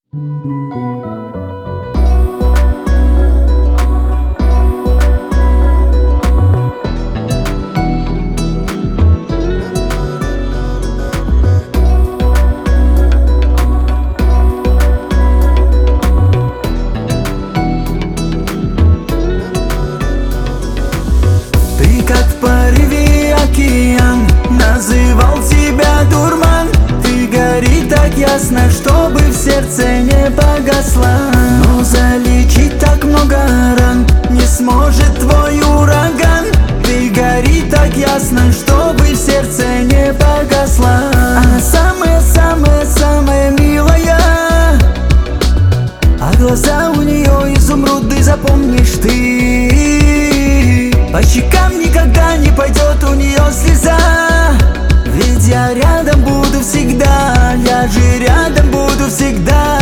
Ты как в порыве океан, называл тебя дурман. Ты гори так ясно, чтобы в сердце не погасла. Но залечить так много ран не сможет твой ураган. Ты гори так ясно, чтобы в сердце не погасла. Она самая-самая-самая милая, а глаза у нее изумруды, запомнишь ты. По щекам никогда не пойдет у нее слеза, ведь я рядом буду всегда, я же рядом буду всегда.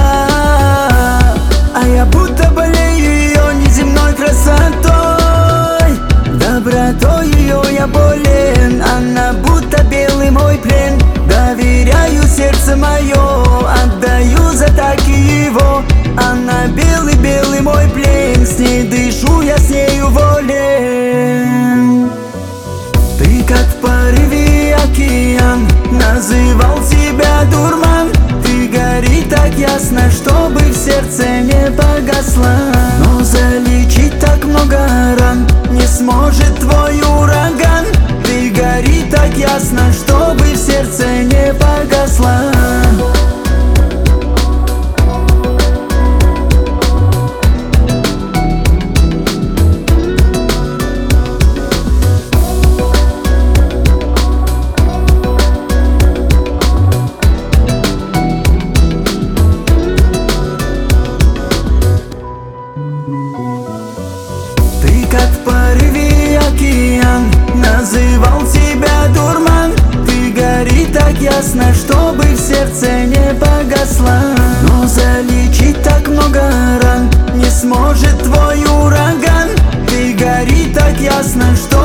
А я будто болею ее неземной красотой, добротой ее я болен. Она будто белый мой плен, доверяю сердце мое, отдаю за таки его. Она белый-белый мой плен, с ней дышу, я с нею волен. Ты как в порыве океан, называл тебя дурман. Ты гори так ясно, чтобы в сердце не погасла. Но залечить так много ран не сможет твой ураган. Ты гори так ясно, чтобы в сердце не погасла. Ты как в порыве океан, называл тебя дурман. Ты гори так ясно, чтобы в сердце не погасла. Но залечить так много ран не сможет твой ураган. Ты гори так ясно, что